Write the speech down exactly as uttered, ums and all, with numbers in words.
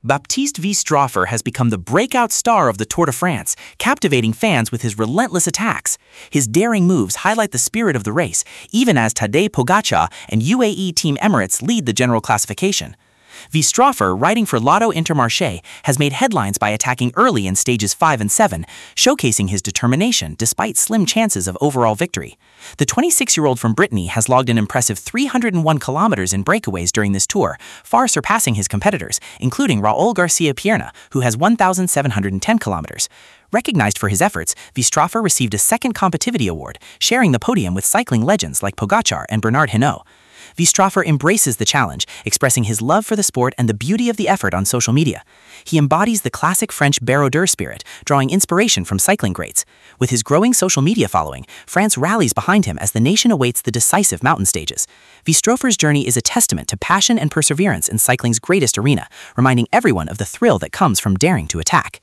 Baptiste V. Straffer has become the breakout star of the Tour de France, captivating fans with his relentless attacks. His daring moves highlight the spirit of the race, even as Tadej Pogacar and U A E Team Emirates lead the general classification. V. Straffer, riding for Lotto Intermarché, has made headlines by attacking early in stages five and seven, showcasing his determination despite slim chances of overall victory. The twenty-six-year-old from Brittany has logged an impressive three hundred one kilometers in breakaways during this tour, far surpassing his competitors, including Raul Garcia Pierna, who has one thousand seven hundred ten kilometers. Recognized for his efforts, V. Straffer received a second Competitivity Award, sharing the podium with cycling legends like Pogacar and Bernard Hinault. V. Straffer embraces the challenge, expressing his love for the sport and the beauty of the effort on social media. He embodies the classic French baroudeur spirit, drawing inspiration from cycling greats. With his growing social media following, France rallies behind him as the nation awaits the decisive mountain stages. V. Straffer's journey is a testament to passion and perseverance in cycling's greatest arena, reminding everyone of the thrill that comes from daring to attack.